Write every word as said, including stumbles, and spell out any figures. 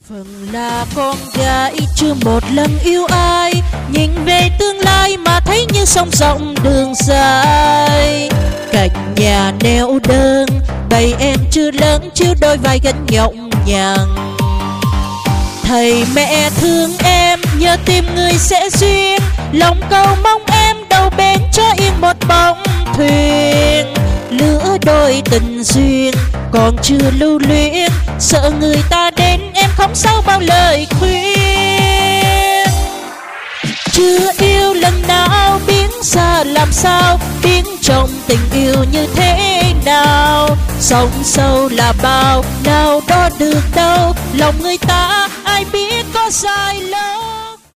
Phần là con gái chưa một lần yêu ai, nhìn về tương lai mà thấy như sông rộng đường dài. Cạnh nhà neo đơn, bầy em chưa lớn chưa đôi vai gánh nhộng nhằn. Thầy mẹ thương em, nhờ tìm người sẽ duyên, lòng cầu mong em đầu bến cho yên một bóng thuyền. Lứa đôi tình duyên còn chưa lưu luyến, sợ người ta đến em không sao bao lời khuyên. Chưa yêu lần nào biết xa làm sao, biết trong tình yêu như thế nào. Sóng sâu là bao, nào đo được đâu, lòng người ta ai biết có dài lâu.